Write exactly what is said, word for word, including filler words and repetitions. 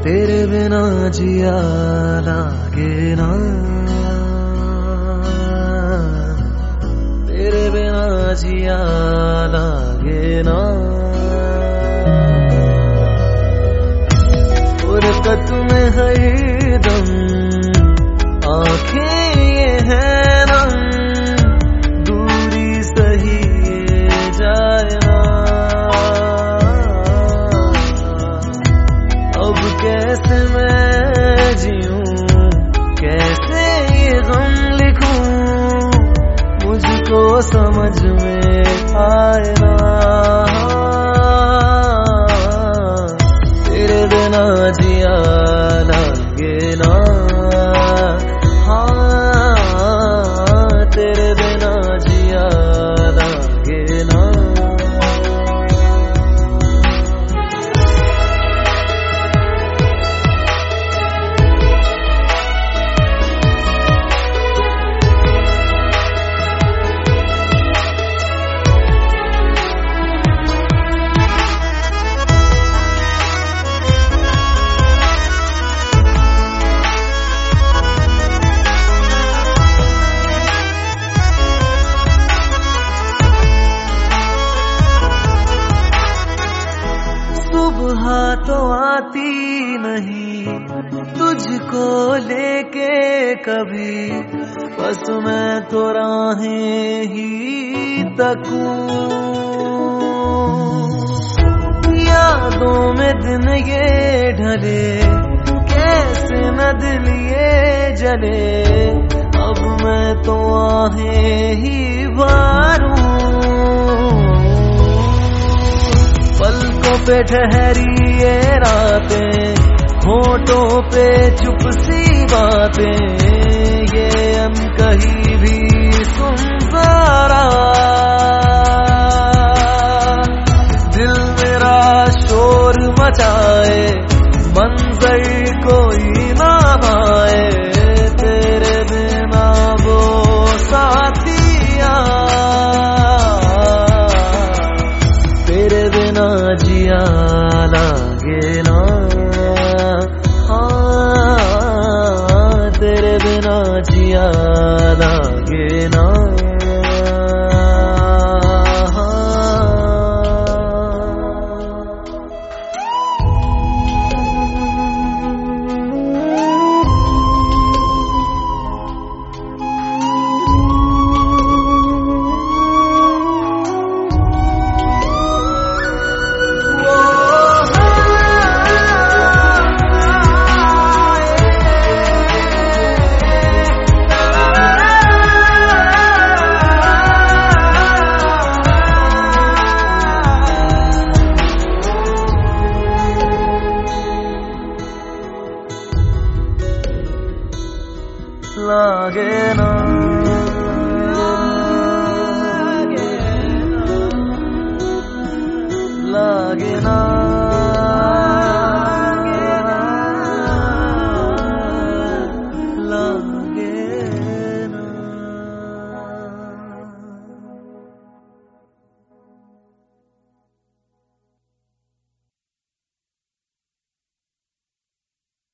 तेरे बिना जिया लागे ना, तेरे बिना जिया लागे ना। फुर्सत में हर दम आंखें ये है नम, दूरी सही जाए ना। अब कैसे मैं जीऊं, कैसे ये गम लिखूं, मुझको समझ में आए ना। तेरे बिना जिया लागे ना, हाँ तेरे बिना जिया लागे ना। सुबह तो आती नहीं तुझको लेके कभी, बस मैं तो राहें ही तकूं। यादों में दिन ये ढले, कैसे न दिल ये जले, अब मैं तो आहें ही भरूं। पलकों पे ठहरी ये रातें, होठों पे चुप सी बातें, ये हम कहीं भी सुन जरा। दिल मेरा शोर मचाए, मंजर कोई ना भाए, तेरे बिना वो साथिया, तेरे बिना जिया लागे ना, हाँ तेरे बिना जिया लागे ना। लागे ना।